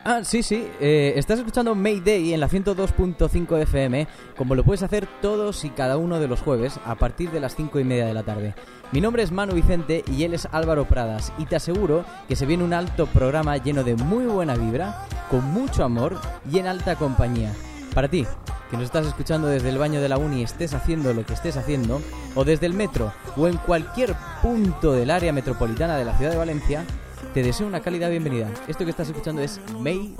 Sí. Estás escuchando Mayday en la 102.5 FM, como lo puedes hacer todos y cada uno de los jueves a partir de las 5:30 de la tarde. Mi nombre es Manu Vicente y él es Álvaro Pradas, y te aseguro que se viene un alto programa lleno de muy buena vibra, con mucho amor y en alta compañía. Para ti, que nos estás escuchando desde el baño de la uni, estés haciendo lo que estés haciendo, o desde el metro, o en cualquier punto del área metropolitana de la ciudad de Valencia, te deseo una cálida bienvenida. Esto que estás escuchando es Mayday.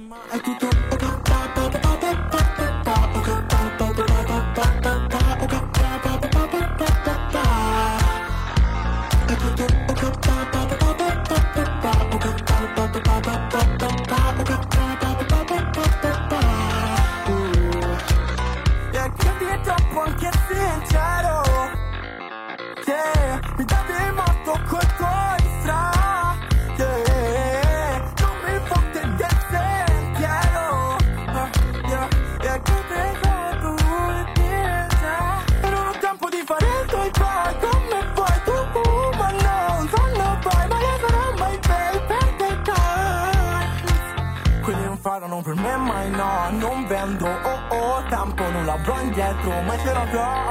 Non per me mai no, non vendo, tempo non l'avrò indietro, mai ce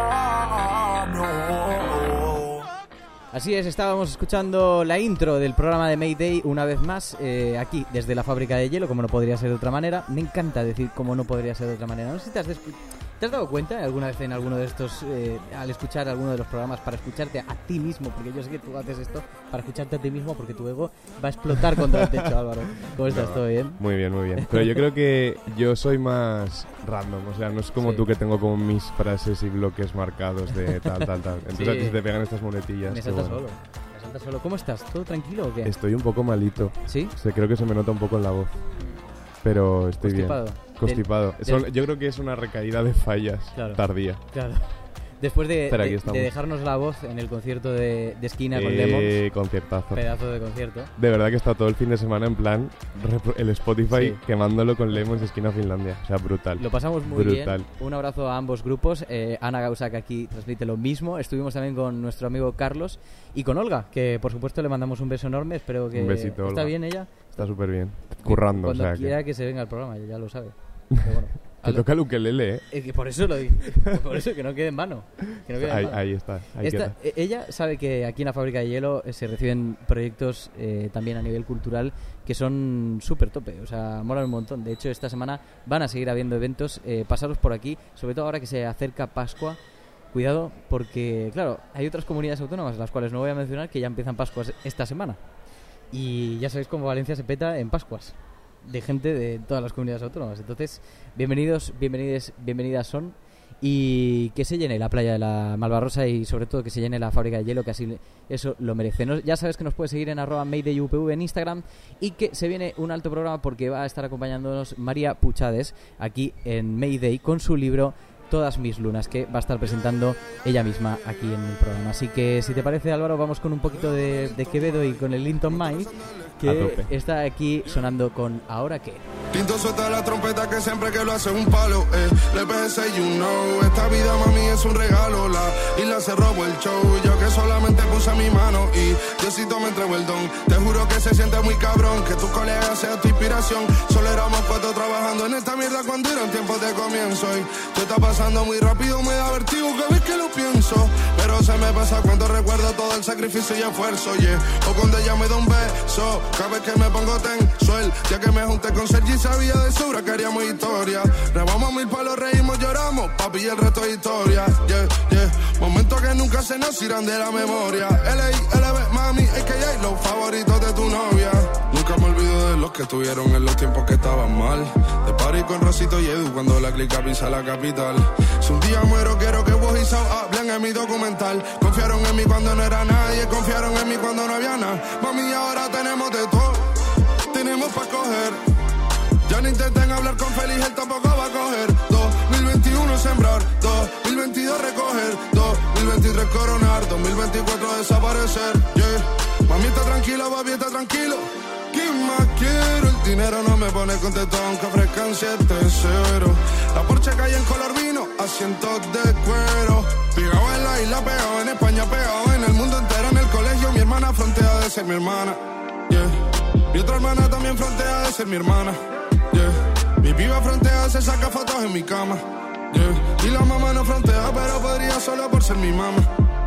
l'ho. Así es, estábamos escuchando la intro del programa de Mayday una vez más, aquí desde la fábrica de hielo, como no podría ser de otra manera. Me encanta decir como no podría ser de otra manera. No sé si te has dado cuenta alguna vez en alguno de estos, al escuchar alguno de los programas, para escucharte a ti mismo, porque yo sé que tú haces esto para escucharte a ti mismo, porque tu ego va a explotar contra el techo, Álvaro. ¿Cómo estás? ¿Todo bien? Muy bien, muy bien. Pero yo creo que yo soy más random, o sea, no es como tú, que tengo como mis frases y bloques marcados de tal. Entonces a ti te pegan estas muletillas. Me saltas solo. ¿Cómo estás? ¿Todo tranquilo o qué? Estoy un poco malito. ¿Sí? O sea, creo que se me nota un poco en la voz. Pero estoy Constipado. Bien. Constipado. Yo creo que es una recaída de fallas tardía. Claro. Después de dejarnos la voz en el concierto de esquina con Lemons. Conciertazo. Pedazo de concierto. De verdad que está todo el fin de semana en plan el Spotify quemándolo con Lemons esquina Finlandia. O sea, brutal. Lo pasamos muy bien. Un abrazo a ambos grupos. Ana Gausa, que aquí transmite lo mismo. Estuvimos también con nuestro amigo Carlos y con Olga, que por supuesto le mandamos un beso enorme. Espero que... Un besito, ¿Está Olga. bien ella? Está súper bien. Currando, Cuando o sea quiera que se venga al programa, ya lo sabe. Pero bueno. Te toca el ukelele, ¿eh? Es que por eso lo digo. Por eso, que no quede en vano. Ahí está. Ella sabe que aquí en la fábrica de hielo se reciben proyectos también a nivel cultural que son súper tope. O sea, molan un montón. De hecho, esta semana van a seguir habiendo eventos. Pasaros por aquí, sobre todo ahora que se acerca Pascua. Cuidado, porque, claro, hay otras comunidades autónomas, las cuales no voy a mencionar, que ya empiezan Pascuas esta semana. Y ya sabéis cómo Valencia se peta en Pascuas de gente de todas las comunidades autónomas. Entonces, bienvenidas son, y que se llene la playa de la Malvarrosa y sobre todo que se llene la fábrica de hielo, que así eso lo merece. Ya sabes que nos puedes seguir en @MaydayUPV en Instagram, y que se viene un alto programa porque va a estar acompañándonos María Puchades aquí en Mayday con su libro Todas mis lunas, que va a estar presentando ella misma aquí en el programa. Así que, si te parece, Álvaro, vamos con un poquito de Quevedo y con el Linton Mike, que está aquí sonando con Ahora qué. Tinto suelta la trompeta que siempre que lo hace un palo, le pese you know, esta vida mami es un regalo, la isla se robó el show, yo que solamente puse mi mano y Diosito me entregó el don, te juro que se siente muy cabrón, que tu colega sea tu inspiración, solo éramos cuatro trabajando en esta mierda cuando eran tiempos de comienzo, y tú estás pasando muy rápido, me da vertigo que ves que lo pienso, pero se me pasa cuando recuerdo todo el sacrificio y esfuerzo, o cuando ella me da un beso, cada vez que me pongo tenso, ya que me junté con Sergi sabía de sobra que haríamos historia, rebamos mil palos, reímos, lloramos, papi, y el resto es historia, momentos que nunca se nos irán de la memoria, L.I.L.B. mami, a.k.a. los favoritos de tu novia, nunca me olvido de los que estuvieron en los tiempos que estaban mal, de party con Rosito y Edu cuando la clica pisa la capital, si un día muero quiero que vos y Sao hablen en mi documental, confiaron en mí cuando no era nadie, confiaron en mí cuando no había nada, mami, ahora tenemos de todo, tenemos pa' coger, ya no intenten hablar con Feliz, él tampoco va a coger, 2021 sembrar, 2022 recoger, 2023 coronar, 2024 desaparecer, mami está tranquila, papi está tranquilo, ¿quién más quiero? El dinero no me pone contento aunque ofrezcan 7-0, la Porsche cae en color vino, asientos de cuero, pegado en la isla, pegado en España, pegado en el mundo entero, en el colegio mi hermana frontea de ser mi hermana, mi otra hermana también frontea de ser mi hermana. Yeah. Mi piba frontea, se saca fotos en mi cama. Yeah. Y la mamá no frontea, pero podría solo por ser mi mamá.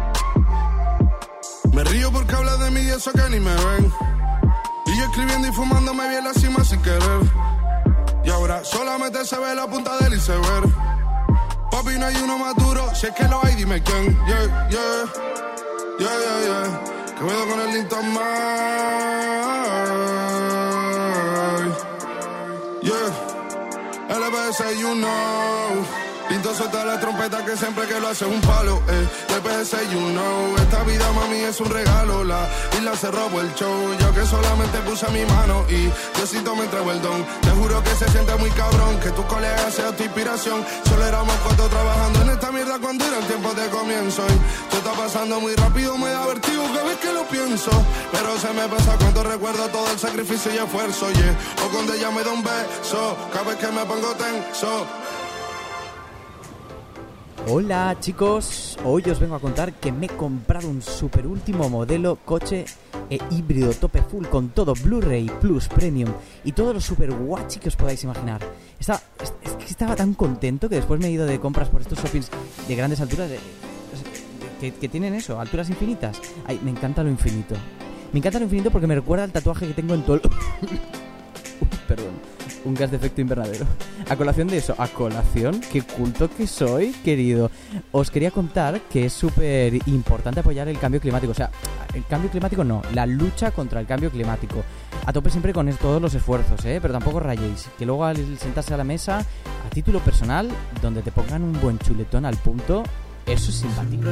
Me río porque habla de mí y eso que ni me ven. Y yo escribiendo y fumando me vi en la cima sin querer. Y ahora solamente se ve la punta del iceberg. Papi, no hay uno más duro, si es que lo hay, dime quién. Yeah, yeah, yeah, yeah, yeah. Que cuido con el Linton Mike. Yeah, LBS, you know. Linton suelta la trompeta que siempre que lo hace es un palo, LBS, you know. Esta vida, mami, es un regalo. La isla se robó el show. Yo que solamente puse mi mano y Diosito me entregó el don. Te juro que se siente muy cabrón que tus colegas sean tu inspiración. Solo éramos cuatro trabajando en esta mierda cuando eran tiempos de comienzo. Y todo está pasando muy rápido, me da vertigo cada vez que lo pienso. Pero se me pasa cuando recuerdo todo el sacrificio y esfuerzo, yeah. O cuando ella me da un beso, cada vez que me pongo tenso. Hola chicos, hoy os vengo a contar que me he comprado un super último modelo coche híbrido tope full con todo Blu-ray Plus Premium y todos los super guachi que os podáis imaginar. Estaba tan contento que después me he ido de compras por estos shoppings de grandes alturas que tienen eso, alturas infinitas. Ay, me encanta lo infinito. Me encanta lo infinito porque me recuerda al tatuaje que tengo en todo el... Perdón. Un gas de efecto invernadero. A colación de eso, qué culto que soy, querido. Os quería contar que es súper importante apoyar el cambio climático. O sea, el cambio climático no, la lucha contra el cambio climático. A tope siempre con todos los esfuerzos, pero tampoco rayéis. Que luego al sentarse a la mesa, a título personal, donde te pongan un buen chuletón al punto, eso es simpático.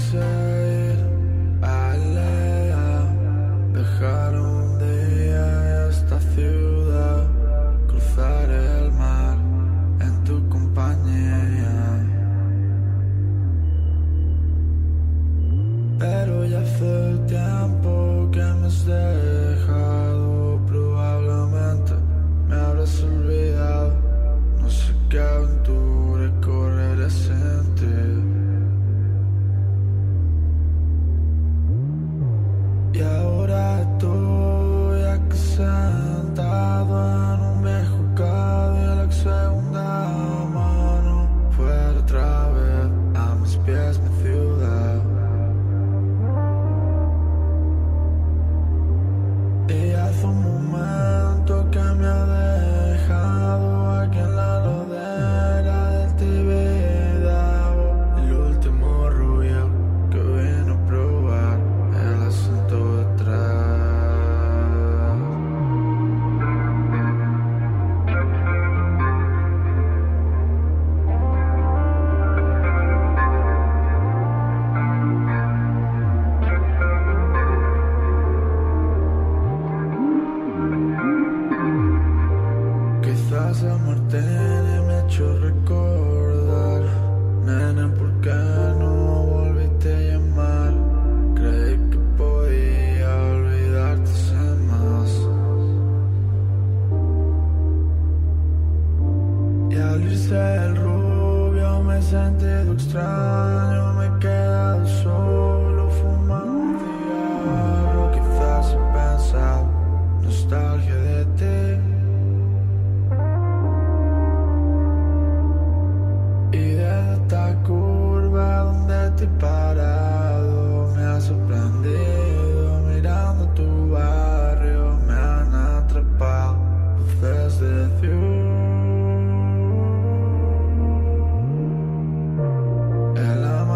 Dejaron de ir a esta ciudad, cruzar el mar en tu compañía. Pero ya hace tiempo que me has dejado, probablemente me habrás olvidado. No sé qué aventura correré sin ti. Y ahora estoy aquí sentado en un viejo Cadillac segunda mano. Fue otra vez a mis pies mi ciudad. Y hace un momento que me ha dejado aquí en la lodera del Tibidabo. El último rubio que vino a probar el asiento detrás. Quizás amarte me ha hecho recordar, nena, ¿por qué no volviste a llamar? Creí que podía olvidarte sin más. Y al irse el rubio me he sentido extraño, me he quedado solo fumando un cigarro. Quizás he pensado nostalgia de ti. Y desde esta curva donde estoy parado me ha sorprendido mirando tu barrio. Me han atrapado luces de ciudad. El amor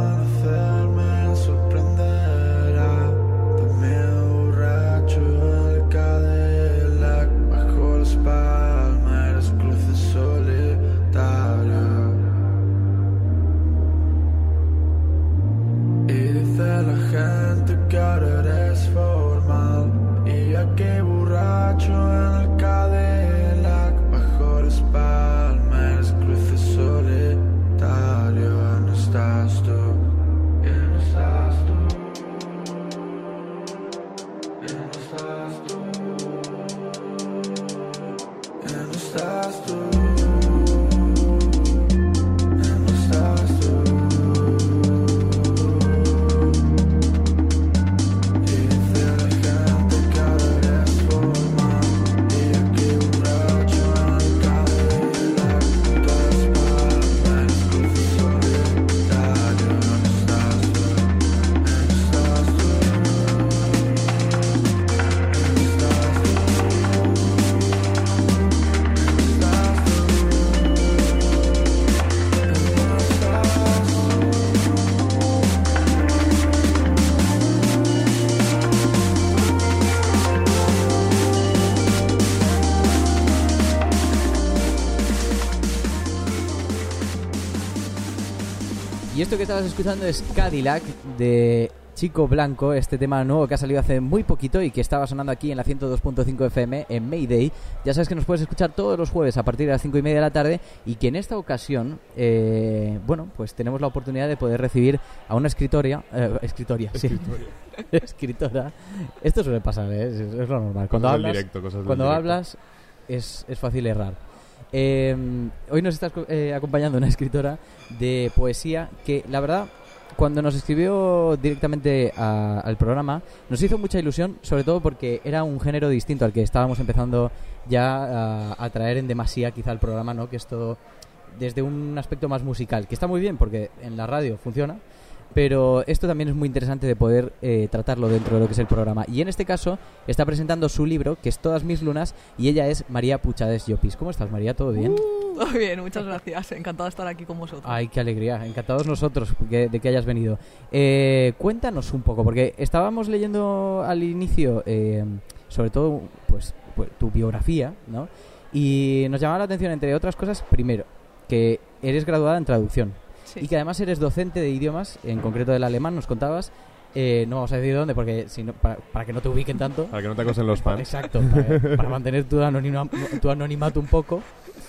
Y esto que estabas escuchando es Cadillac de Chico Blanco, este tema nuevo que ha salido hace muy poquito y que estaba sonando aquí en la 102.5 FM en Mayday. Ya sabes que nos puedes escuchar todos los jueves a partir de las 5:30 de la tarde y que en esta ocasión, pues tenemos la oportunidad de poder recibir a una escritora. Escritora. Esto suele pasar, es lo normal. Cuando hablas es fácil errar. Hoy nos está acompañando una escritora de poesía que, la verdad, cuando nos escribió directamente al programa, nos hizo mucha ilusión, sobre todo porque era un género distinto al que estábamos empezando ya a traer en demasía quizá al programa, ¿no? Que es todo desde un aspecto más musical, que está muy bien porque en la radio funciona, pero esto también es muy interesante de poder tratarlo dentro de lo que es el programa. Y en este caso está presentando su libro, que es Todas mis lunas, y ella es María Puchades Llopis. ¿Cómo estás, María? ¿Todo bien? Todo bien, muchas gracias. Encantada de estar aquí con vosotros. Ay, qué alegría. Encantados nosotros de que hayas venido. Cuéntanos un poco, porque estábamos leyendo al inicio, sobre todo, pues tu biografía, ¿no? Y nos llamaba la atención, entre otras cosas, primero, que eres graduada en traducción. Sí. Y que además eres docente de idiomas, en concreto del alemán, nos contabas. No vamos a decir dónde, porque si no, para que no te ubiquen tanto. Para que no te acosen los fans. Exacto, para mantener tu anonimato un poco.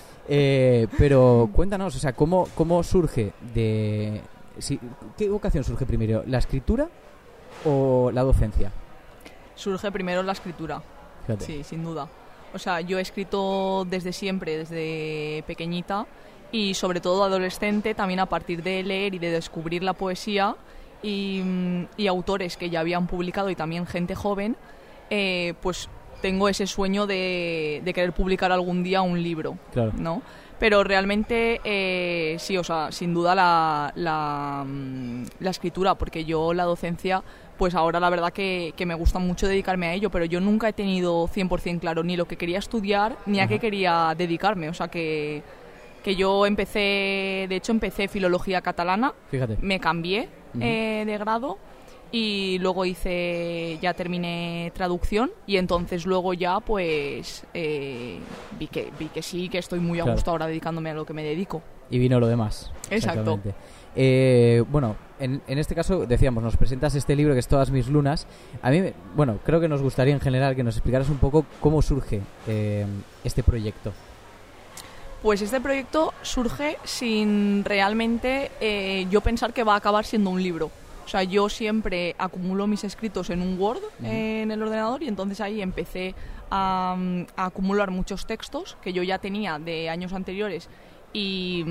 Pero cuéntanos, o sea, ¿cómo surge de... ¿Qué vocación surge primero? ¿La escritura o la docencia? Surge primero la escritura. Fíjate. Sí, sin duda. O sea, yo he escrito desde siempre, desde pequeñita, y sobre todo adolescente, también a partir de leer y de descubrir la poesía y autores que ya habían publicado y también gente joven, pues tengo ese sueño de querer publicar algún día un libro, claro, ¿no? Pero realmente sí, o sea, sin duda la escritura, porque yo la docencia, pues ahora la verdad que me gusta mucho dedicarme a ello, pero yo nunca he tenido 100% claro ni lo que quería estudiar ni a qué quería dedicarme, o sea que yo empecé filología catalana. Fíjate. Me cambié de grado y luego ya terminé traducción y entonces luego ya pues vi que sí, que estoy muy a gusto ahora dedicándome a lo que me dedico. Y vino lo demás. Exacto. Bueno, en este caso decíamos, nos presentas este libro que es Todas mis lunas. A mí, creo que nos gustaría en general que nos explicaras un poco cómo surge este proyecto. Pues este proyecto surge sin realmente yo pensar que va a acabar siendo un libro. O sea, yo siempre acumulo mis escritos en un Word en el ordenador y entonces ahí empecé a acumular muchos textos que yo ya tenía de años anteriores y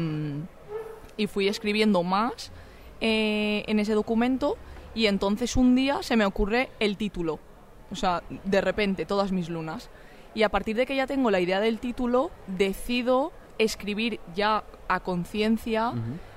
fui escribiendo más en ese documento y entonces un día se me ocurre el título. O sea, de repente, Todas mis lunas. Y a partir de que ya tengo la idea del título, decido escribir ya a conciencia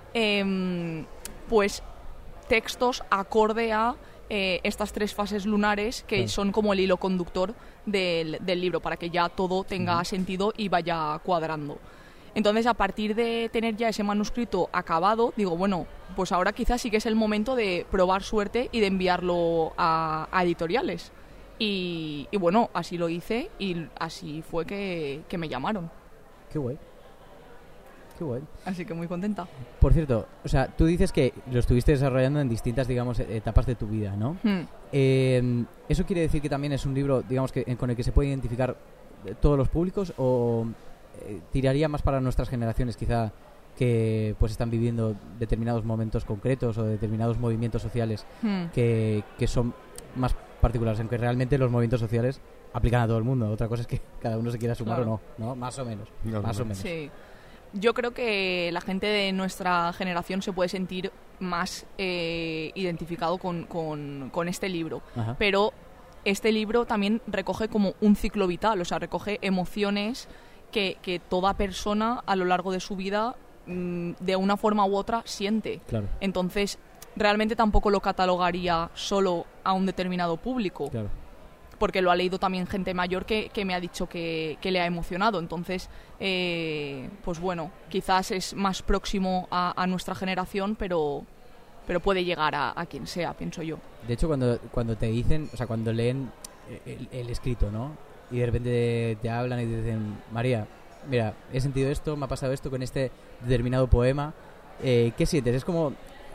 pues textos acorde a estas 3 fases lunares que son como el hilo conductor del libro, para que ya todo tenga sentido y vaya cuadrando. Entonces, a partir de tener ya ese manuscrito acabado, digo, bueno, pues ahora quizás sí que es el momento de probar suerte y de enviarlo a editoriales. Y bueno, así lo hice y así fue que me llamaron. Qué guay. Qué guay. Así que muy contenta. Por cierto, o sea, tú dices que lo estuviste desarrollando en distintas, digamos, etapas de tu vida, ¿no? ¿Eso quiere decir que también es un libro, digamos, con el que se puede identificar todos los públicos o tiraría más para nuestras generaciones, quizá, que pues están viviendo determinados momentos concretos o determinados movimientos sociales que son más particulares, aunque realmente los movimientos sociales aplican a todo el mundo? Otra cosa es que cada uno se quiera sumar o no, más o menos. Más o menos. Sí. Yo creo que la gente de nuestra generación se puede sentir más identificado con este libro. Ajá. Pero este libro también recoge como un ciclo vital, o sea, recoge emociones que toda persona a lo largo de su vida de una forma u otra siente. Claro. Entonces, realmente tampoco lo catalogaría solo a un determinado público. Claro. Porque lo ha leído también gente mayor que me ha dicho que le ha emocionado. Entonces, pues bueno, quizás es más próximo a nuestra generación, pero puede llegar a quien sea, pienso yo. De hecho, cuando te dicen, o sea, cuando leen el escrito, ¿no? Y de repente te hablan y te dicen, María, mira, he sentido esto, me ha pasado esto con este determinado poema. ¿Qué sientes? Es como...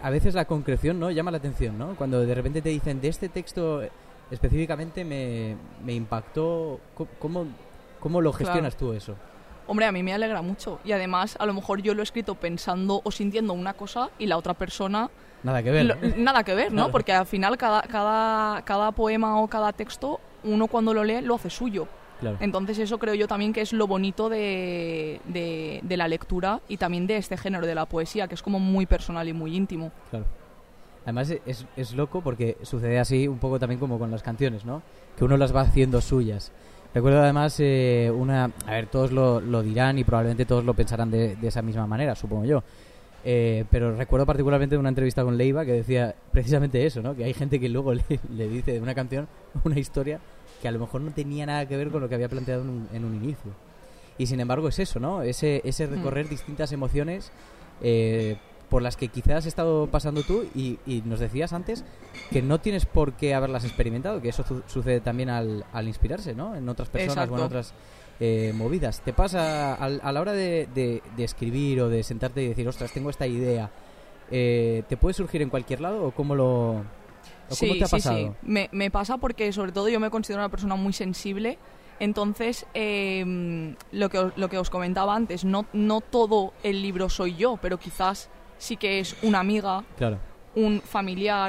a veces la concreción, ¿no?, llama la atención, ¿no? Cuando de repente te dicen, de este texto específicamente me impactó. ¿Cómo lo gestionas tú eso? Hombre, a mí me alegra mucho. Y además, a lo mejor yo lo he escrito pensando o sintiendo una cosa y la otra persona... Nada que ver. Nada que ver, ¿no? Claro. Porque al final cada poema o cada texto, uno cuando lo lee lo hace suyo. Claro. Entonces eso creo yo también que es lo bonito de la lectura y también de este género de la poesía, que es como muy personal y muy íntimo. Claro. Además es loco porque sucede así un poco también como con las canciones, ¿no? Que uno las va haciendo suyas. Recuerdo además a ver, todos lo dirán y probablemente todos lo pensarán de esa misma manera, supongo yo. Pero recuerdo particularmente una entrevista con Leiva que decía precisamente eso, ¿no? Que hay gente que luego le dice de una canción una historia que a lo mejor no tenía nada que ver con lo que había planteado en un inicio. Y sin embargo es eso, ¿no? Ese recorrer distintas emociones por las que quizás has estado pasando tú y nos decías antes que no tienes por qué haberlas experimentado, que eso sucede también al inspirarse, ¿no? En otras personas. Exacto. O en otras movidas. ¿Te pasa a la hora de escribir o de sentarte y decir, ostras, tengo esta idea, te puede surgir en cualquier lado o cómo te ha pasado? Sí. Me pasa porque sobre todo yo me considero una persona muy sensible. Entonces, lo que os comentaba antes, no todo el libro soy yo, pero quizás sí que es una amiga, claro, un familiar,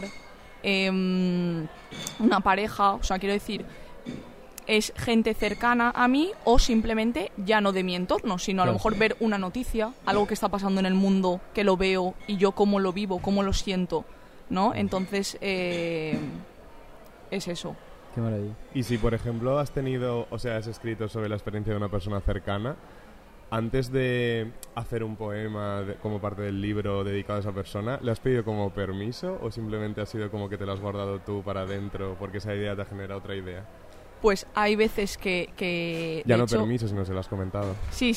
una pareja, o sea, quiero decir, es gente cercana a mí o simplemente ya no de mi entorno, sino a lo mejor ver una noticia, algo que está pasando en el mundo, que lo veo y yo cómo lo vivo, cómo lo siento, ¿no? Entonces, es eso. Qué maravilla. Y si, por ejemplo, has escrito sobre la experiencia de una persona cercana, antes de hacer un poema como parte del libro dedicado a esa persona, ¿le has pedido como permiso o simplemente ha sido como que te lo has guardado tú para adentro porque esa idea te ha generado otra idea? Pues hay veces que ya no hecho, permiso, sino se lo has comentado. Sí.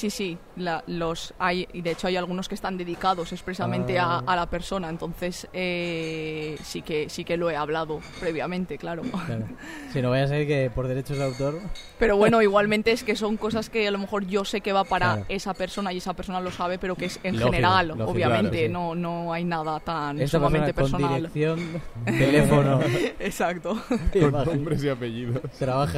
Y de hecho hay algunos que están dedicados expresamente a la persona, entonces sí que lo he hablado previamente, claro. Si no vaya a ser que por derechos de autor... Pero bueno, igualmente es que son cosas que a lo mejor yo sé que va para esa persona y esa persona lo sabe, pero que es en general, lógico, obviamente, claro, sí. No hay nada tan sumamente personal. Con dirección, teléfono... Exacto. Con nombres y apellidos. Trabaja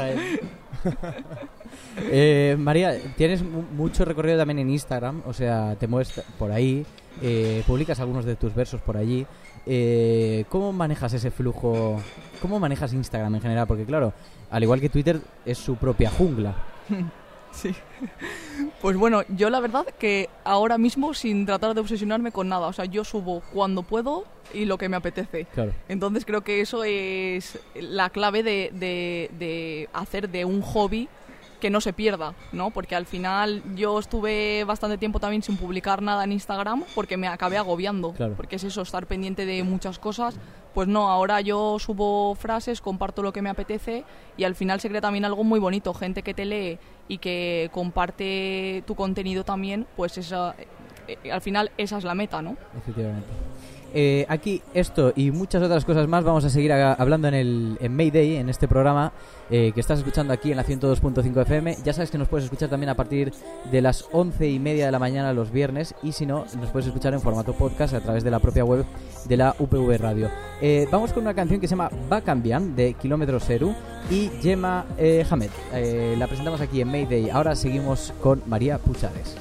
María, tienes mucho recorrido también en Instagram, o sea, te muestras por ahí, publicas algunos de tus versos por allí. ¿Cómo manejas ese flujo? ¿Cómo manejas Instagram en general? Porque claro, al igual que Twitter, es su propia jungla. Sí. Pues bueno, yo la verdad que ahora mismo sin tratar de obsesionarme con nada, o sea, yo subo cuando puedo y lo que me apetece. Claro. Entonces creo que eso es la clave de hacer de un hobby que no se pierda, ¿no? Porque al final yo estuve bastante tiempo también sin publicar nada en Instagram porque me acabé agobiando, claro. Porque es eso, estar pendiente de muchas cosas. Pues no, ahora yo subo frases, comparto lo que me apetece y al final se crea también algo muy bonito, gente que te lee y que comparte tu contenido también, pues al final esa es la meta, ¿no? Efectivamente. Aquí esto y muchas otras cosas más vamos a seguir hablando en Mayday, en este programa que estás escuchando aquí en la 102.5 FM. Ya sabes que nos puedes escuchar también a partir de las 11:30 de la mañana los viernes y si no, nos puedes escuchar en formato podcast a través de la propia web de la UPV Radio. Vamos con una canción que se llama Va Canviant de Kilómetro Zero y Gemma Hamed. La presentamos aquí en Mayday. Ahora seguimos con María Puchades.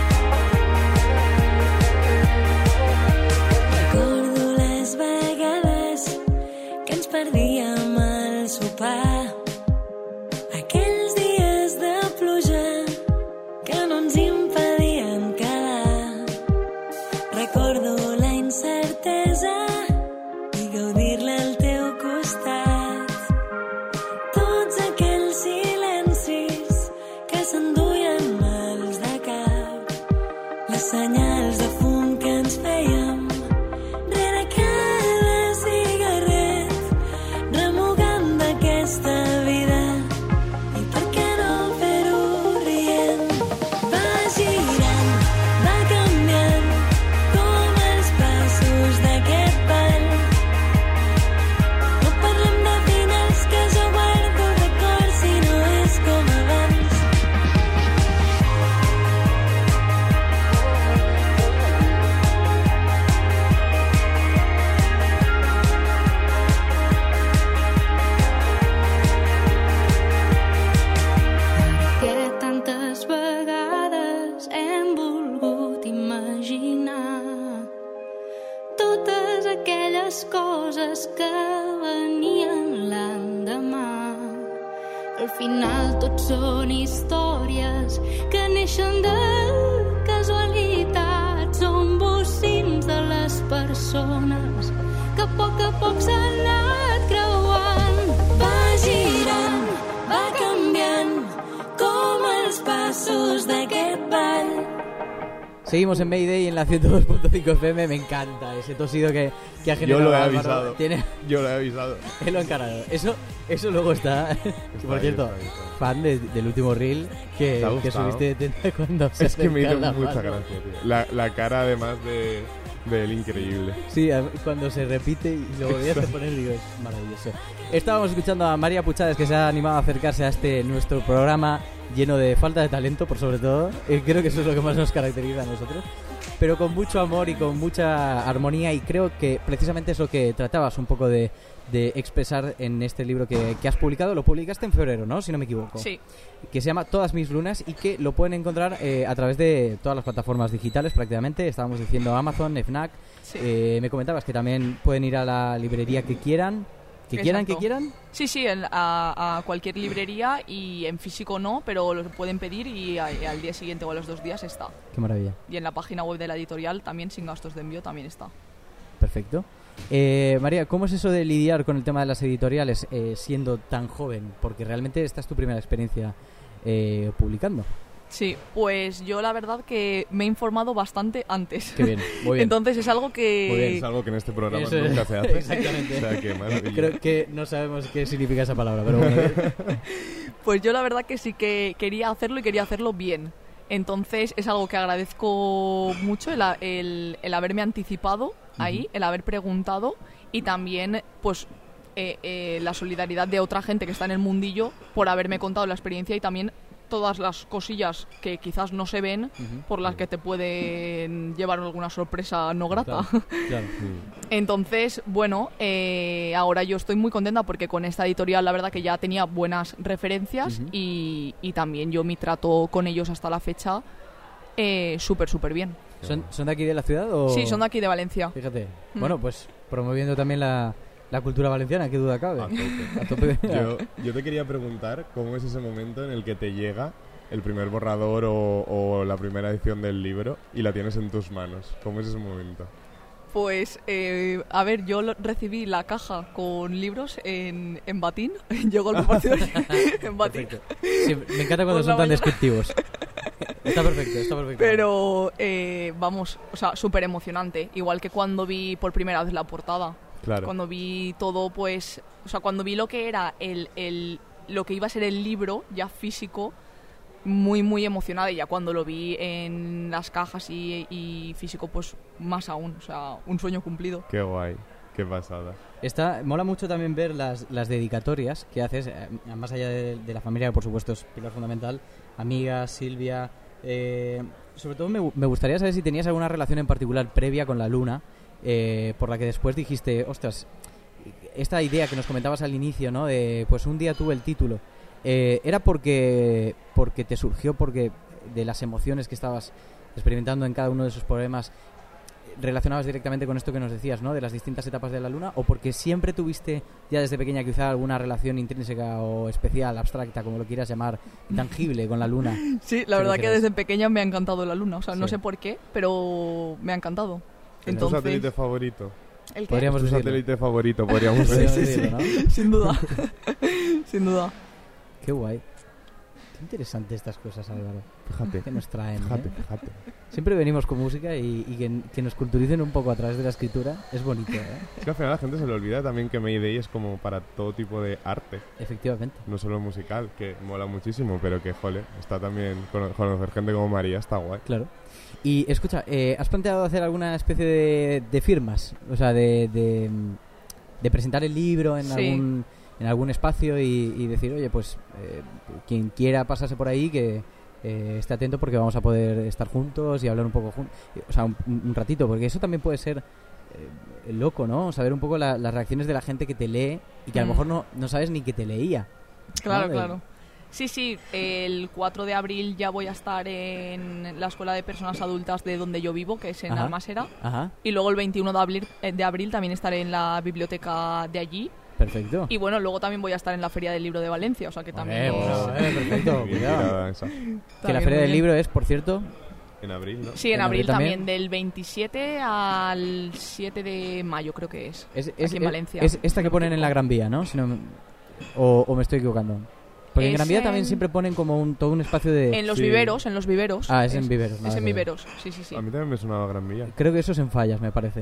Recordo les vegades les coses que venien l'endemà. Al final tot són històries que neixen de casualitats, són bocins de les persones que a poc s'han anat creuant. Va girant, va canviant, com els passos d'aquest ball. Seguimos en Mayday en la 102.5 FM. Me encanta ese tosido que ha generado. Yo lo he Álvaro. avisado. Yo lo he avisado. Él lo ha encarado. Eso luego está. Por cierto, fan del último reel que subiste cuando se es que me hizo la mucha mano. gracia, tío. La cara además de él increíble. Sí, cuando se repite y lo volvías a poner, digo, es maravilloso. Estábamos escuchando a María Puchades, que se ha animado a acercarse a nuestro programa lleno de falta de talento, por sobre todo. Creo que eso es lo que más nos caracteriza a nosotros. Pero con mucho amor y con mucha armonía, y creo que precisamente es lo que tratabas un poco de expresar en este libro que has publicado. Lo publicaste en febrero, ¿no? Si no me equivoco. Sí. Que se llama Todas mis lunas y que lo pueden encontrar a través de todas las plataformas digitales prácticamente. Estábamos diciendo Amazon, Fnac. Sí. Me comentabas que también pueden ir a la librería que quieran. ¿Que quieran? Sí, a cualquier librería, y en físico no, pero lo pueden pedir y al día siguiente o a los 2 días está. Qué maravilla. Y en la página web de la editorial también, sin gastos de envío, también está. Perfecto. María, ¿cómo es eso de lidiar con el tema de las editoriales siendo tan joven? Porque realmente esta es tu primera experiencia publicando. Sí, pues yo la verdad que me he informado bastante antes. Qué bien, muy bien. Entonces es algo que... Muy bien, es algo que en este programa nunca se hace. Exactamente. O sea, qué maravilla. Creo que no sabemos qué significa esa palabra, pero bueno. Pues yo la verdad que sí que quería hacerlo y quería hacerlo bien. Entonces es algo que agradezco mucho, el haberme anticipado ahí, el haber preguntado, y también pues la solidaridad de otra gente que está en el mundillo por haberme contado la experiencia, y también todas las cosillas que quizás no se ven, por las que te pueden llevar alguna sorpresa no grata. Claro. Entonces, bueno, ahora yo estoy muy contenta porque con esta editorial la verdad que ya tenía buenas referencias, y también yo mi trato con ellos hasta la fecha súper bien. ¿Son de aquí de la ciudad o...? Sí, son de aquí de Valencia. Fíjate. Bueno, pues promoviendo también la cultura valenciana, qué duda cabe. A tope. Yo te quería preguntar cómo es ese momento en el que te llega el primer borrador o la primera edición del libro y la tienes en tus manos. ¿Cómo es ese momento? Pues, a ver, yo recibí la caja con libros en Batín. Llegó el repartidor en Batín. Sí, me encanta cuando son tan descriptivos. Está perfecto. Pero, vamos, o sea, súper emocionante. Igual que cuando vi por primera vez la portada. Claro. Cuando vi todo, pues... O sea, cuando vi lo que era lo que iba a ser el libro, ya físico, muy emocionada. Y ya cuando lo vi en las cajas y físico, pues más aún. O sea, un sueño cumplido. Qué guay, qué pasada. Mola mucho también ver las dedicatorias que haces, más allá de la familia, que por supuesto es pilar fundamental. Amigas, Silvia... sobre todo me gustaría saber si tenías alguna relación en particular previa con la Luna, por la que después dijiste, ostras, esta idea que nos comentabas al inicio, ¿no? De, pues un día tuve el título. ¿Era porque te surgió, porque de las emociones que estabas experimentando en cada uno de esos poemas relacionabas directamente con esto que nos decías, ¿no? De las distintas etapas de la Luna, o porque siempre tuviste ya desde pequeña quizá alguna relación intrínseca o especial, abstracta, como lo quieras llamar, tangible con la Luna? Sí, la verdad que desde pequeña me ha encantado la Luna. O sea, no sé por qué, pero me ha encantado. ¿Es tu satélite favorito? ¿El qué? Podríamos decirlo. Satélite favorito, podríamos decirlo, ¿no? Sin duda. Sin duda. Qué guay. Qué interesante estas cosas, Álvaro. Fíjate. Que nos traen. Fíjate. Siempre venimos con música y que nos culturicen un poco a través de la escritura. Es bonito, ¿eh? Es que al final la gente se le olvida también que Mayday es como para todo tipo de arte. Efectivamente. No solo musical, que mola muchísimo, pero que, jole, está también conocer gente como María, está guay. Claro. Y escucha, ¿has planteado hacer alguna especie de firmas? O sea, de presentar el libro en algún espacio y decir, oye, pues quien quiera pasarse por ahí que esté atento porque vamos a poder estar juntos y hablar un poco juntos, o sea, un ratito, porque eso también puede ser loco, ¿no? Saber un poco las reacciones de la gente que te lee y que a lo mejor no sabes ni que te leía. Claro, ¿no? claro. Sí, el 4 de abril ya voy a estar en la Escuela de Personas Adultas de donde yo vivo, que es en Almasera. Ajá. Y luego el 21 de abril también estaré en la biblioteca de allí. Perfecto. Y bueno, luego también voy a estar en la Feria del Libro de Valencia, o sea que también... perfecto, cuidado. Que la Feria del Libro es, por cierto... En abril, ¿no? Sí, en abril también, del 27 al 7 de mayo creo que es aquí en Valencia. Es esta que ponen en la Gran Vía, ¿no? Si no o me estoy equivocando. Porque en Gran Vía también siempre ponen como todo un espacio de... En los viveros, en los viveros. Ah, es en viveros. Es en viveros, sí. A mí también me sonaba Gran Vía. Creo que eso es en Fallas, me parece.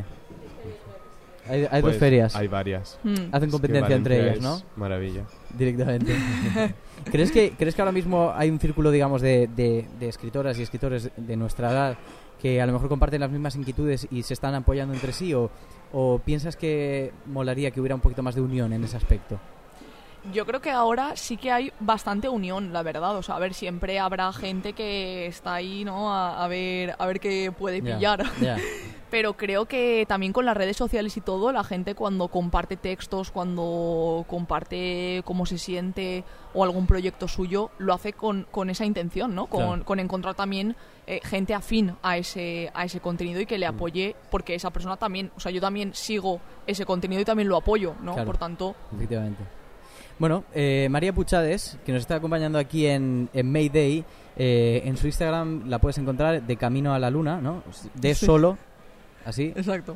Hay dos ferias. Hay varias. Hacen competencia entre ellas, ¿no? Maravilla. Directamente. ¿Crees que ahora mismo hay un círculo, digamos, de escritoras y escritores de nuestra edad que a lo mejor comparten las mismas inquietudes y se están apoyando entre sí? ¿O piensas que molaría que hubiera un poquito más de unión en ese aspecto? Yo creo que ahora sí que hay bastante unión, la verdad. O sea, a ver, siempre habrá gente que está ahí, ¿no? A ver qué puede pillar. Yeah. Pero creo que también con las redes sociales y todo, la gente cuando comparte textos, cuando comparte cómo se siente o algún proyecto suyo, lo hace con esa intención, ¿no? Con encontrar también gente afín a ese contenido y que le apoye, porque esa persona también, o sea, yo también sigo ese contenido y también lo apoyo, ¿no? Claro. Por tanto... Efectivamente. Bueno, María Puchades, que nos está acompañando aquí en Mayday, en su Instagram la puedes encontrar de Camino a la Luna, ¿no? De solo, así. Exacto.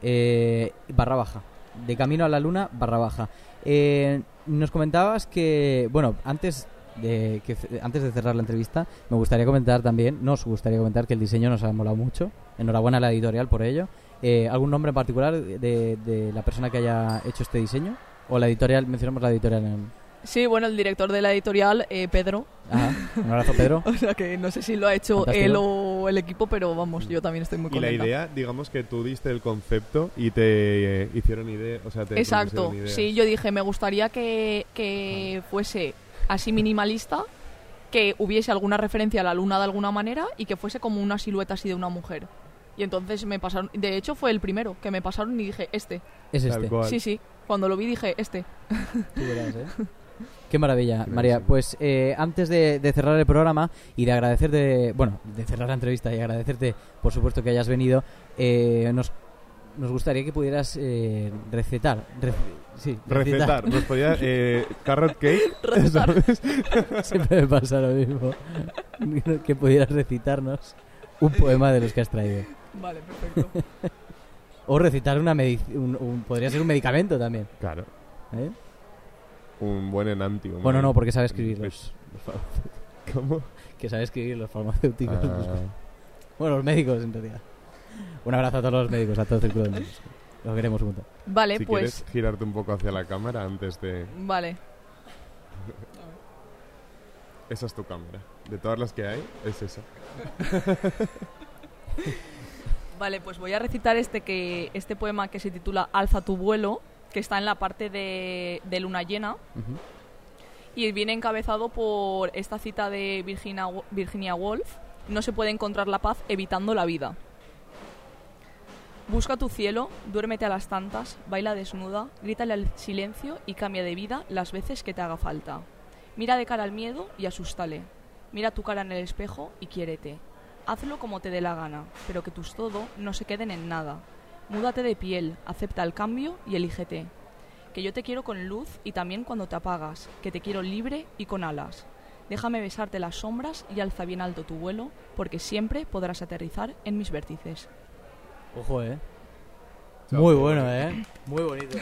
_, de Camino a la Luna _. Nos comentabas que, bueno, antes de cerrar la entrevista, nos gustaría comentar que el diseño nos ha molado mucho. Enhorabuena a la editorial por ello. ¿Algún nombre en particular de la persona que haya hecho este diseño? O la editorial, mencionamos la editorial. Sí, bueno, el director de la editorial, Pedro. Ajá, un abrazo, Pedro. O sea que no sé si lo ha hecho él o el equipo, pero vamos, yo también estoy muy contenta. Y la idea, digamos que tú diste el concepto y te hicieron idea, o sea, te Exacto, ideas. Sí, yo dije, me gustaría que fuese así minimalista, que hubiese alguna referencia a la luna de alguna manera y que fuese como una silueta así de una mujer. Y entonces me pasaron, de hecho fue el primero que me pasaron y dije, este. Es este. Sí, cuando lo vi dije, este. Tú verás, Qué maravilla, María. Pues antes de cerrar el programa y de agradecerte, de cerrar la entrevista y agradecerte, por supuesto, que hayas venido, nos gustaría que pudieras recetar. Recetar. Nos podía... carrot cake. Siempre me pasa lo mismo. Que pudieras recitarnos un poema de los que has traído. Vale, perfecto. O recitar podría ser un medicamento también. Claro. Un buen enantio. Bueno, no, porque sabe escribir los ¿Cómo? Que sabe escribir los farmacéuticos. Bueno, los médicos, en realidad. Un abrazo a todos los médicos, a todo el círculo de médicos. Los queremos juntos. Vale, si pues... quieres girarte un poco hacia la cámara antes de... Vale. Esa es tu cámara. De todas las que hay, es esa. Vale, pues voy a recitar este poema que se titula Alza tu vuelo, que está en la parte de luna llena. Uh-huh. Y viene encabezado por esta cita de Virginia Woolf: no se puede encontrar la paz evitando la vida. Busca tu cielo, duérmete a las tantas, baila desnuda, grítale al silencio y cambia de vida las veces que te haga falta. Mira de cara al miedo y asústale. Mira tu cara en el espejo y quiérete. Hazlo como te dé la gana, pero que tus todo no se queden en nada. Múdate de piel, acepta el cambio y elígete. Que yo te quiero con luz y también cuando te apagas, que te quiero libre y con alas. Déjame besarte las sombras y alza bien alto tu vuelo, porque siempre podrás aterrizar en mis vértices. Ojo, muy bueno, muy bonito.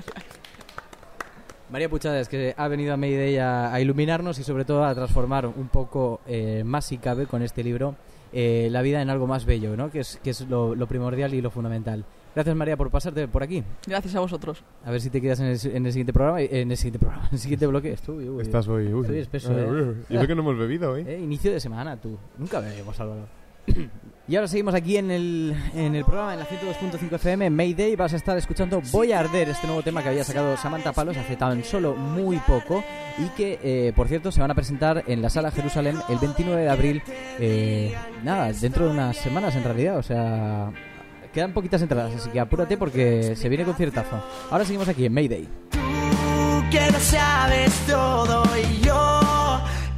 María Puchades, que ha venido a Mayday a iluminarnos y sobre todo a transformar un poco, más si cabe, con este libro, la vida en algo más bello, ¿no? Que es lo primordial y lo fundamental. Gracias, María, por pasarte por aquí. Gracias a vosotros. A ver si te quedas en el siguiente programa, en el siguiente bloque. Estás hoy. Estoy espeso, Y eso que no hemos bebido hoy. Inicio de semana, tú. Nunca bebemos, Álvaro. Y ahora seguimos aquí en el programa, en la 102.5 FM, Mayday. Vas a estar escuchando Voy a Arder, este nuevo tema que había sacado Samantha Palos hace tan solo muy poco y que, por cierto, se van a presentar en la Sala Jerusalén el 29 de abril, dentro de unas semanas en realidad, o sea, quedan poquitas entradas, así que apúrate porque se viene conciertazo. Ahora seguimos aquí en Mayday. Tú que lo sabes todo y yo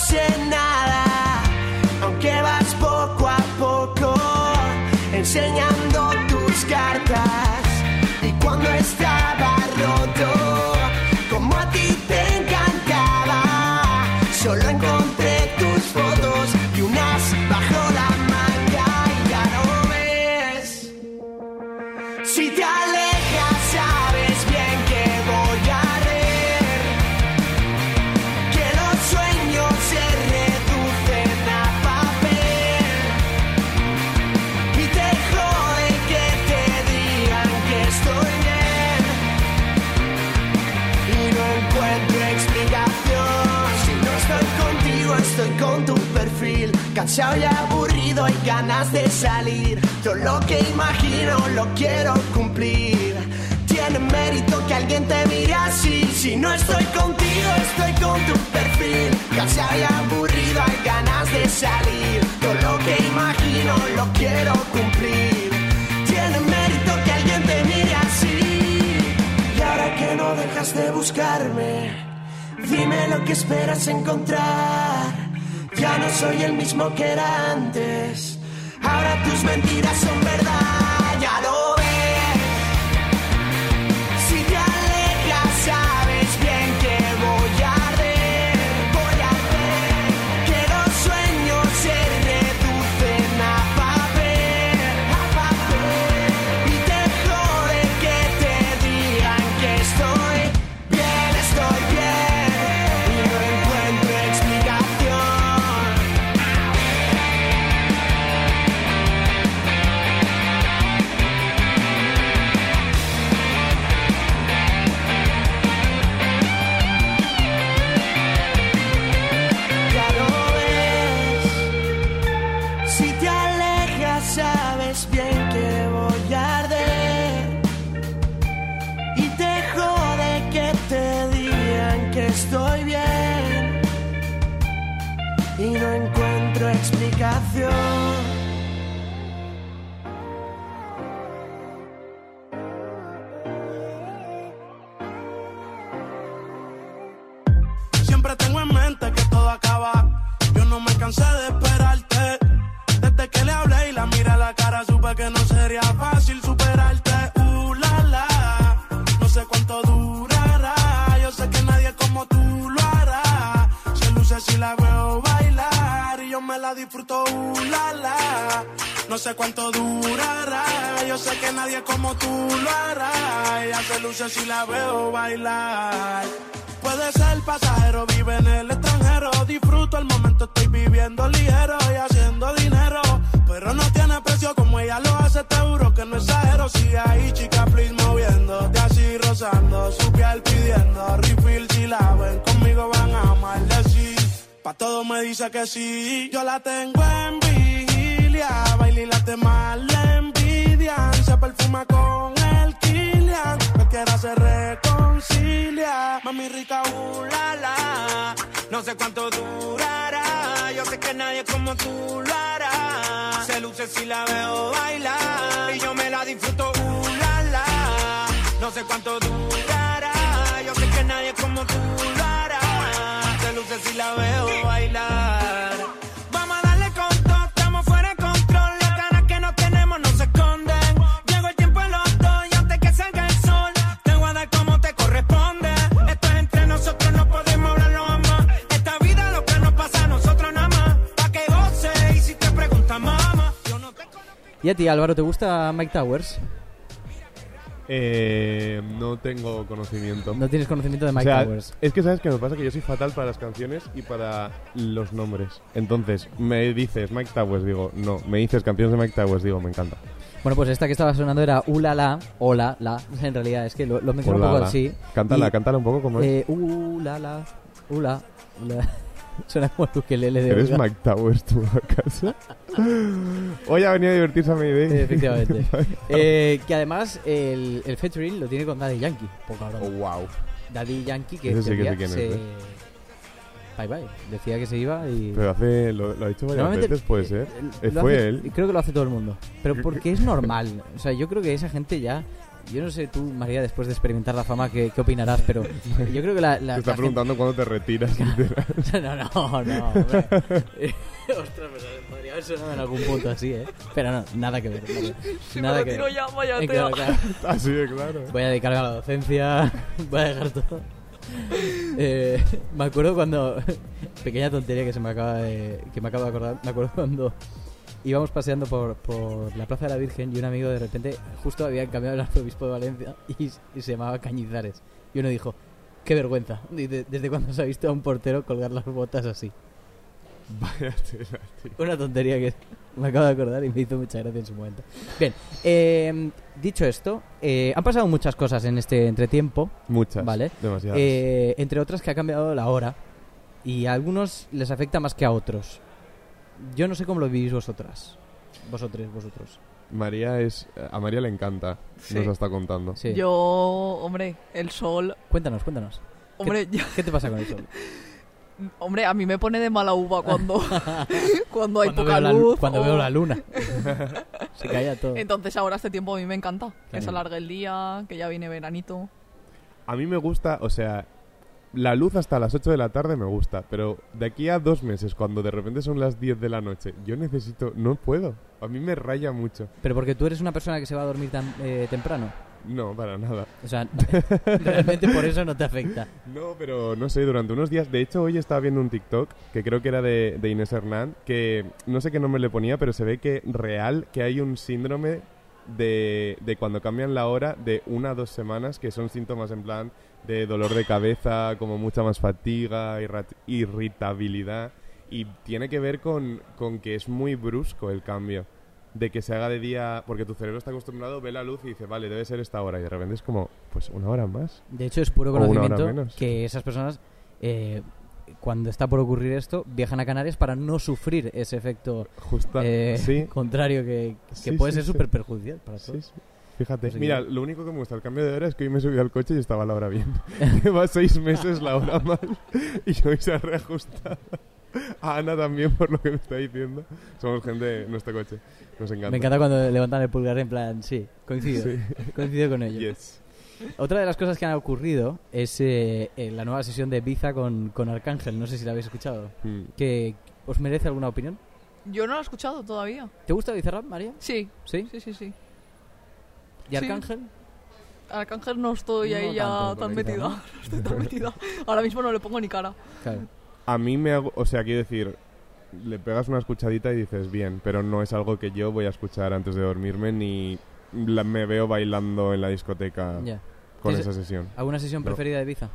sé nada, aunque vas poco a poco enseñando tus cartas. Y cuando estaba roto, como a ti te encantaba, solo encontré tus fotos y unas bajo la manga. Y ya no ves, si te alejas sabes bien que voy a arder, que los sueños se reducen a papel y te jode que te digan que estoy bien y no encuentro explicación. Si no estoy contigo estoy con tu perfil, cansado y aburrido y ganas de salir. Todo lo que imagino lo quiero cumplir. Tiene mérito que alguien te mire así. Si no estoy contigo estoy con tu perfil, cansado y aburrido hay ganas de salir. Todo lo que imagino lo quiero cumplir. Tiene mérito que alguien te mire así. Y ahora que no dejas de buscarme, dime lo que esperas encontrar. Ya no soy el mismo que era antes, ahora tus mentiras son verdad. Ya lo ves, si te alejas sabes bien que voy a arder, que los sueños se reducen a papel y te jode que te digan que estoy bien y no encuentro explicación. Ya lo ves, si te alejas sabes bien que voy a arder y te jode que te digan que estoy bien y no encuentro explicación. Siempre tengo en mente que todo acaba. Yo no me cansé de esperarte. Desde que le hablé y la miré a la cara, supe que no sería fácil superarte. La la, no sé cuánto durará. Yo sé que nadie como tú lo hará. Se luce si la veo bailar y yo me la disfruto. La la, no sé cuánto durará. Yo sé que nadie como tú lo hará. Ella se luce si la veo bailar. Puede ser pasajero, vive en el extranjero. Disfruto el momento, estoy viviendo ligero y haciendo dinero. Pero no tiene precio como ella lo hace, te juro que no exagero. Sigue ahí, chica, please, moviéndote así, rozando su piel, pidiendo refill. Si la ven conmigo van a amarle, sí. Pa' todo me dice que sí. Yo la tengo en vigilia, baila y la temas le envidian. Se perfuma con el Kilian, cualquiera se reconcilia. Mami rica, la la, no sé cuánto durará. Yo sé que nadie como tú lo hará. Se luce si la veo bailar y yo me la disfruto, la la, no sé cuánto durará. Yo sé que nadie como tú lo hará. Se luce si la veo bailar. Vamos a darle con todo, estamos fuera de control. Las ganas que no tenemos no se esconden. Llegó el tiempo en los dos y antes que salga el sol te voy a dar como te corresponde. Esto es entre nosotros, no podemos hablarlo más. Esta vida lo que nos pasa a nosotros nada más. Pa' que goce y si te preguntas mamá, yo no te conozco. ¿Y a ti, Álvaro, te gusta Mike Towers? No tengo conocimiento. No tienes conocimiento de Mike Towers. Es que sabes que me pasa que yo soy fatal para las canciones y para los nombres. Entonces, me dices Mike Towers, digo, no. Me dices canciones de Mike Towers, digo, me encanta. Bueno, pues esta que estaba sonando era Ulala, Hola, La. En realidad es que lo menciono un poco así. Cántala un poco como es. Ulala, Ula, Ula. Suena como el ukelele de ¿Eres Olga. Mike Towers tú acaso? Hoy ha venido a divertirse a mi idea. Efectivamente. Que además el featuring lo tiene con Daddy Yankee. Poco cabrón. Oh, wow. Daddy Yankee que Ese sí que decía sé quién es, Bye bye. Decía que se iba y... Pero lo ha dicho varias veces, puede ser. Fue él. Creo que lo hace todo el mundo. Pero porque es normal. O sea, yo creo que esa gente ya Yo no sé tú, María, después de experimentar la fama, ¿qué opinarás? Pero yo creo que Te está preguntando cuándo te retiras. No, hombre. Ostras, pues podría haber sonado en algún punto así, ¿eh? Pero no, nada que ver. Si nada me retiro ya, vaya tela. Claro. Así de claro. Voy a dedicarme a la docencia, voy a dejar todo. Me acuerdo cuando... Pequeña tontería que me acabo de acordar. Me acuerdo cuando íbamos paseando por la Plaza de la Virgen y un amigo de repente justo había cambiado el arzobispo de Valencia y se llamaba Cañizares. Y uno dijo, qué vergüenza. ¿Desde cuándo se ha visto a un portero colgar las botas así? Vaya tela, tío. Una tontería que me acabo de acordar y me hizo mucha gracia en su momento. Bien, dicho esto, han pasado muchas cosas en este entretiempo. Muchas, ¿vale? demasiadas. Entre otras que ha cambiado la hora y a algunos les afecta más que a otros. Yo no sé cómo lo vivís vosotros. A María le encanta, Sí. nos lo está contando. Sí. Yo, hombre, el sol... Cuéntanos. Hombre, ¿Qué te pasa con el sol? Hombre, a mí me pone de mala uva cuando hay poca veo luz. Cuando veo la luna. Se caía todo. Entonces ahora este tiempo a mí me encanta. Que Claro. se alargue el día, que ya viene veranito. A mí me gusta, o sea, la luz hasta las 8 de la tarde me gusta, pero de aquí a 2 meses, cuando de repente son las 10 de la noche, no puedo. A mí me raya mucho. Pero porque tú eres una persona que se va a dormir tan temprano. No, para nada. O sea, realmente por eso no te afecta. No, pero no sé, durante unos días... De hecho, hoy estaba viendo un TikTok, que creo que era de Inés Hernán, que no sé qué nombre le ponía, pero se ve que hay un síndrome de cuando cambian la hora de 1 a 2 semanas, que son síntomas en plan de dolor de cabeza, como mucha más fatiga, irritabilidad, y tiene que ver con que es muy brusco el cambio. De que se haga de día, porque tu cerebro está acostumbrado, ve la luz y dice, vale, debe ser esta hora, y de repente es como, pues 1 hora más. De hecho, es puro O 1 hora conocimiento menos. que esas personas, cuando está por ocurrir esto, viajan a Canarias para no sufrir ese efecto Sí. contrario que Sí, puede sí, ser sí. súper perjudicial para Sí, todos. sí. Fíjate, Pues mira, lo único que me gusta el cambio de hora es que hoy me he subido al coche y estaba la hora bien. Lleva 6 meses la hora mal y hoy se ha reajustado. A Ana también, por lo que me está diciendo. Somos gente de nuestro coche. Nos encanta. Me encanta cuando levantan el pulgar en plan, sí, coincido. Sí. Coincido con ello. Yes. Otra de las cosas que han ocurrido es la nueva sesión de Ibiza con Arcángel. No sé si la habéis escuchado. ¿Que os merece alguna opinión? Yo no lo he escuchado todavía. ¿Te gusta Bizarrap, María? Sí. ¿Sí? Sí. ¿Y Arcángel? Arcángel no estoy No ahí ya tanto, tan quizá, metida. ¿no? No estoy tan metida. Ahora mismo no le pongo ni cara. Claro. A mí o sea, quiero decir, le pegas una escuchadita y dices bien, pero no es algo que yo voy a escuchar antes de dormirme ni me veo bailando en la discoteca Ya. con ¿Tienes esa sesión. ¿Alguna sesión No. preferida de Ibiza?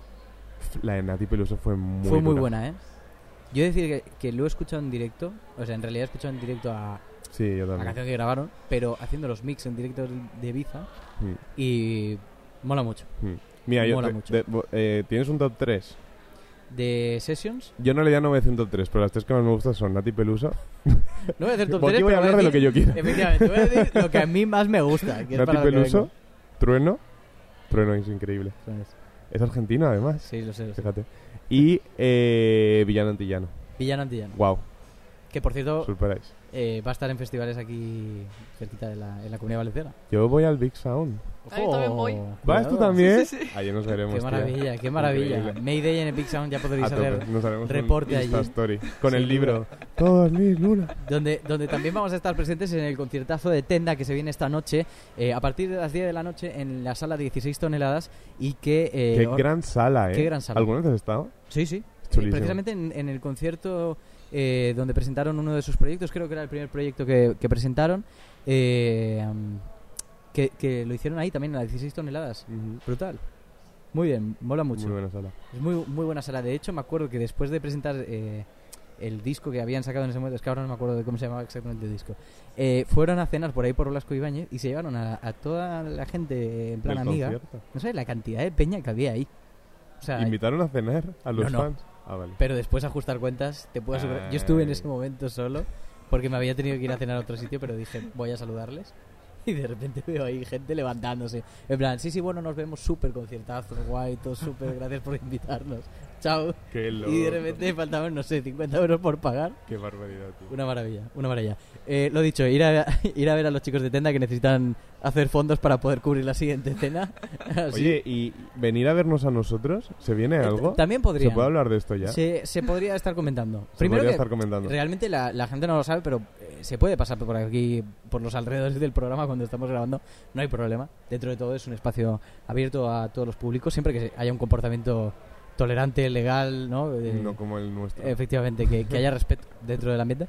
La de Nati Peluso fue muy Fue muy dura. buena, ¿eh? Yo he de decir que lo he escuchado en directo. O sea, en realidad he escuchado en directo a Sí, yo la también. canción que grabaron, pero haciendo los mix en directo de Ibiza. Mm. Y mola mucho. Mira, Mola mucho. ¿tienes un top 3? ¿De Sessions? Yo no le llamo un top 3, pero las 3 que más me gustan son Nati Peluso. No voy a hacer top Por 3, aquí voy a pero hablar de lo que yo quiera. Efectivamente, voy a decir lo que a mí más me gusta. Que es Nati para lo que Peluso, vengo. Trueno es increíble. Trueno. Es argentino, además. Sí, lo sé. Fíjate. Y Villano Antillano. Villano Antillano. Wow. Que por cierto, Surprise. va a estar en festivales aquí cerquita en la Comunidad Valenciana. Yo voy al Big Sound. Ahí también voy. ¿Vas tú Cuidado. también? Sí. Allí nos veremos. Qué tía. maravilla, qué maravilla. Increíble. Mayday en el Big Sound, ya podréis A tope. hacer Nos haremos reporte un allí. Insta Story. Con Sin el libro. duda. Todas mis lunas. Donde también vamos a estar presentes en el conciertazo de Tenda que se viene esta noche, a partir de las 10 de la noche en la sala 16 toneladas y que... Qué gran sala, ¿eh? Qué gran sala. ¿Alguna vez has estado? Sí, sí. Chulísimo. Precisamente en el concierto donde presentaron uno de sus proyectos, creo que era el primer proyecto que presentaron, que lo hicieron ahí también en las 16 toneladas. Brutal. Muy bien, mola mucho. Muy buena sala. Es muy buena sala. De hecho, me acuerdo que después de presentar el disco que habían sacado en ese momento, es que ahora no me acuerdo de cómo se llamaba exactamente el disco, fueron a cenar por ahí por Blasco Ibáñez y se llevaron a toda la gente en plan Del amiga. concierto. No sabes la cantidad de peña que había ahí. O sea, ¿Invitaron a cenar a los No. fans? Ah, vale. pero después ajustar cuentas, te puedo asegurar. Yo estuve en ese momento solo porque me había tenido que ir a cenar a otro sitio, pero dije, voy a saludarles. Y de repente veo ahí gente levantándose. En plan, sí, bueno, nos vemos, súper conciertazo, guay, todo súper, gracias por invitarnos. Chao. Qué loco. Y de repente faltaban, no sé, 50 euros por pagar. Qué barbaridad, tío. Una maravilla. Lo dicho, ir a ver a los chicos de Tenda que necesitan hacer fondos para poder cubrir la siguiente cena. Así. Oye, ¿y venir a vernos a nosotros? ¿Se viene algo? También podría. ¿Se puede hablar de esto ya? Se podría estar comentando. Comentando. Realmente la gente no lo sabe, pero se puede pasar por aquí, por los alrededores del programa cuando estamos grabando. No hay problema. Dentro de todo es un espacio abierto a todos los públicos, siempre que haya un comportamiento tolerante, legal, ¿no? No como el nuestro. Efectivamente, que haya respeto dentro del ambiente.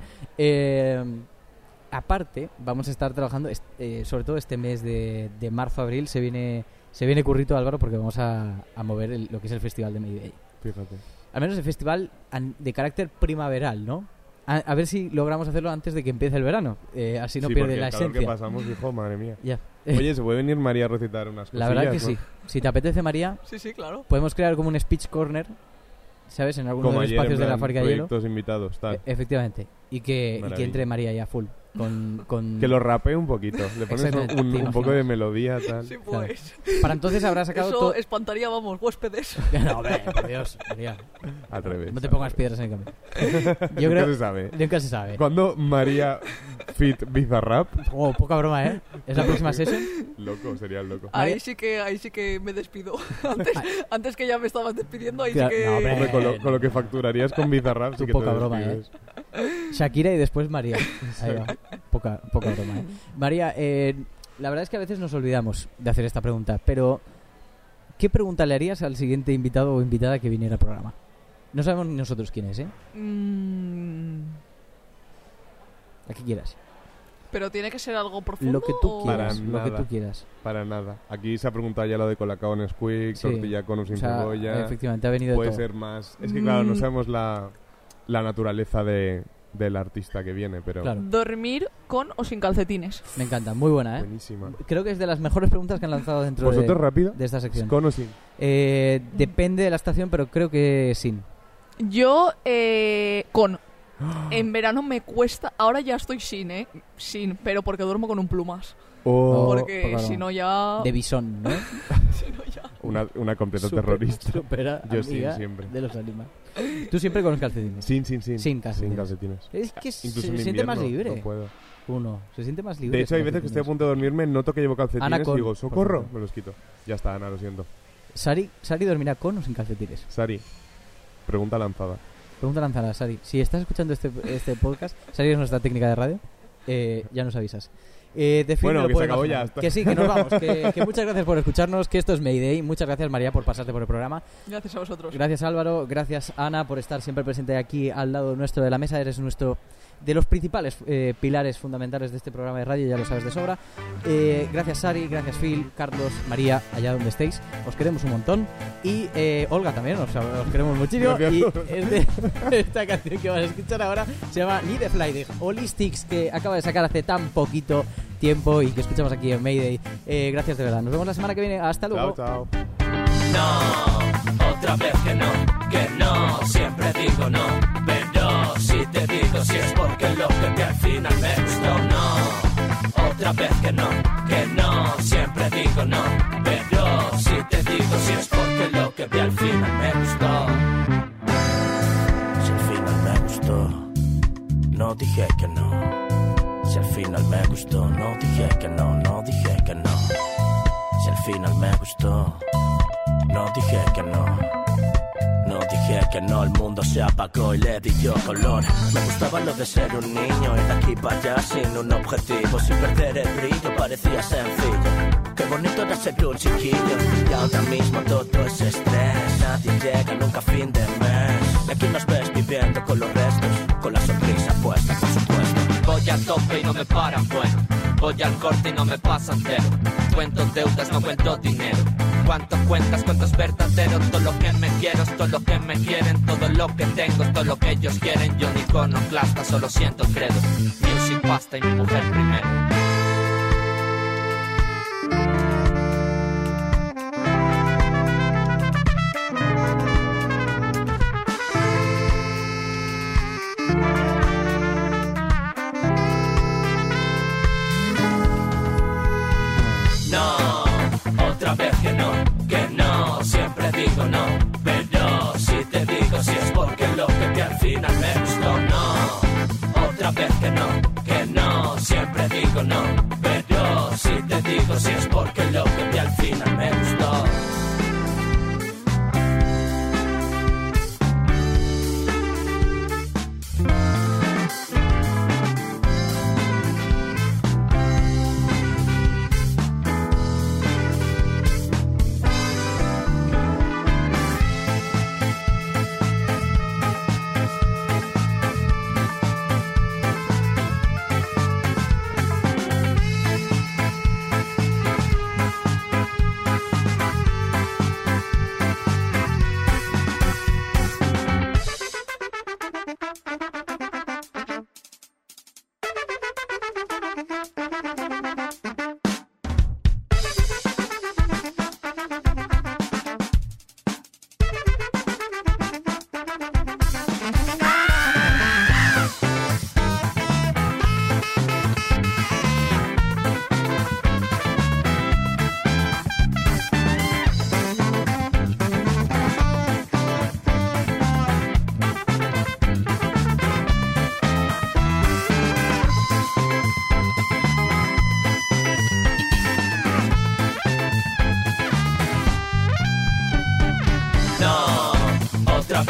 Aparte, vamos a estar trabajando, sobre todo este mes de marzo-abril, se viene currito, Álvaro, porque vamos a mover lo que es el Festival de Mayday. Fíjate. Al menos el festival de carácter primaveral, ¿no? A ver si logramos hacerlo antes de que empiece el verano. Así no pierde la esencia. Que pasamos, dijo, madre mía. Ya. Oye, ¿se puede venir María a recitar unas cosillas? La verdad que ¿no? sí. Si te apetece, María, sí, claro. Podemos crear como un speech corner, ¿sabes? En alguno de los espacios de la fábrica de hielo. Proyectos invitados, tal. Efectivamente. Y que entre María ya full. Con... Que lo rapee un poquito. Le pones un poco de melodía, tal. Sí, pues. Claro. Para entonces habrá sacado... Eso espantaría, vamos, huéspedes. No, hombre, por Dios, María. Al revés. No te pongas piedras en el camino. Nunca se sabe. Nunca se sabe. ¿Cuándo María fit Bizarrap? Oh, poca broma, ¿eh? ¿Es la próxima sesión? Loco, sería loco. Ahí sí que me despido. Antes que ya me estabas despidiendo, ahí sí que... No, hombre, con lo que facturarías con Bizarrap sí que poca broma, Shakira y después María. Ahí va. Poca broma, María, la verdad es que a veces nos olvidamos de hacer esta pregunta, pero ¿qué pregunta le harías al siguiente invitado o invitada que viniera al programa? No sabemos ni nosotros quién es, ¿eh? La que quieras. Pero tiene que ser algo profundo. Lo que tú quieras. Para lo que tú quieras. Para nada. Aquí se ha preguntado ya lo de colacao Nesquik, tortilla con o sin cebolla. Efectivamente, ha venido Puede todo. ser más. Es que claro, no sabemos la naturaleza del artista que viene, pero... Claro. Dormir con o sin calcetines. Me encanta, muy buena, ¿eh? Buenísima. Creo que es de las mejores preguntas que han lanzado dentro rápido? de esta sección. ¿Con o sin? Depende de la estación, pero creo que sin. Yo, con. En verano me cuesta... Ahora ya estoy sin, Sin, pero porque duermo con un plumas. Porque si no ya... De bisón, ¿no? Si no ya... Una completa terrorista. Yo sí, siempre. De los animales. Tú siempre con los calcetines. Sin Es calcetines. que incluso se siente más libre. No puedo. Uno, se siente más libre. De hecho, hay veces que estoy a punto de dormirme, noto que llevo calcetines Ana, y digo, ¡socorro! Me los quito. Ya está, Ana, lo siento. Sari dormirá con o sin calcetines. Sari, pregunta lanzada. Pregunta lanzada, Sari. Si estás escuchando este podcast, Sari es nuestra técnica de radio, ya nos avisas. Bueno, que se acabó ya. Que sí, que nos vamos. Que muchas gracias por escucharnos, que esto es Mayday. Muchas gracias, María, por pasarte por el programa. Gracias a vosotros. Gracias, Álvaro. Gracias, Ana, por estar siempre presente aquí al lado nuestro de la mesa. Eres nuestro... de los principales pilares fundamentales de este programa de radio, ya lo sabes de sobra. Gracias, Sari, gracias, Phil, Carlos, María, allá donde estéis. Os queremos un montón. Y Olga también, os queremos muchísimo. Gracias. Y esta canción que vas a escuchar ahora se llama Need a Fly de Holistics, que acaba de sacar hace tan poquito tiempo y que escuchamos aquí en Mayday. Gracias de verdad. Nos vemos la semana que viene. Hasta luego. Chao. No, otra vez que no, siempre digo no, pero si te digo si es porque lo que vi al final me gustó, no, otra vez que no, siempre digo no, pero si te digo si es porque lo que vi al final me gustó. Si al final me gustó, no dije que no. Si al final me gustó, no dije que no dije que no. Si al final me gustó, no dije que no dije que no, el mundo se apagó y le di yo color. Me gustaba lo de ser un niño, ir de aquí para allá sin un objetivo, sin perder el brillo, parecía sencillo. Qué bonito era ser un chiquillo, y ahora mismo todo es estrés. Nadie llega nunca a fin de mes. Y aquí nos ves viviendo con los restos, con la sonrisa puesta, por supuesto. Voy a tope y no me paran, bueno. Voy al corte y no me pasan entero. Cuento deudas, no cuento dinero. ¿Cuánto cuentas? ¿Cuánto es verdadero? Todo lo que me quiero es todo lo que me quieren. Todo lo que tengo es todo lo que ellos quieren. Yo ni iconoclasta, solo siento credo. Music, pasta y mi mujer primero. digo no, pero si te digo si es porque lo que te al final me gustó, no. Otra vez que no, siempre digo no, pero si te digo si es porque lo que te al final me gustó.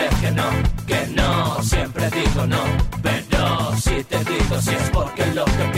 Que no, siempre digo no, pero si te digo si es porque lo que